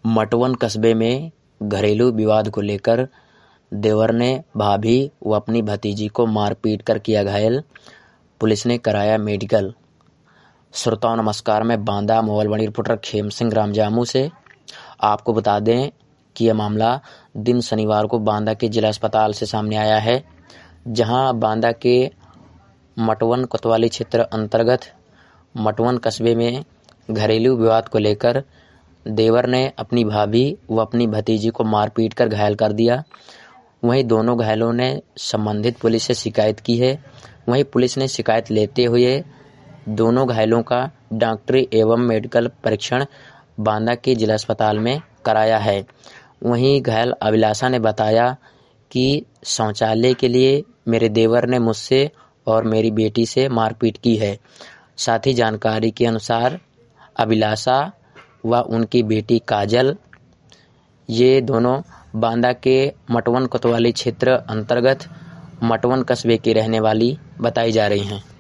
मटवन कस्बे में घरेलू विवाद को लेकर देवर ने भाभी व अपनी भतीजी को मारपीट कर किया घायल, पुलिस ने कराया मेडिकल। श्रोताओं नमस्कार, मैं बांदा मोबाइल बनी रिपोर्टर खेम सिंह रामजामू से आपको बता दें कि यह मामला दिन शनिवार को बांदा के जिला अस्पताल से सामने आया है, जहां बांदा के मटवन कोतवाली क्षेत्र अंतर्गत मटवन कस्बे में घरेलू विवाद को लेकर देवर ने अपनी भाभी व अपनी भतीजी को मारपीट कर घायल कर दिया। वहीं दोनों घायलों ने संबंधित पुलिस से शिकायत की है। वहीं पुलिस ने शिकायत लेते हुए दोनों घायलों का डॉक्टरी एवं मेडिकल परीक्षण बांदा के जिला अस्पताल में कराया है। वहीं घायल अभिलाषा ने बताया कि शौचालय के लिए मेरे देवर ने मुझसे और मेरी बेटी से मारपीट की है। साथ ही जानकारी के अनुसार अभिलाषा व उनकी बेटी काजल ये दोनों बांदा के मटवन कोतवाली क्षेत्र अंतर्गत मटवन कस्बे की रहने वाली बताई जा रही हैं।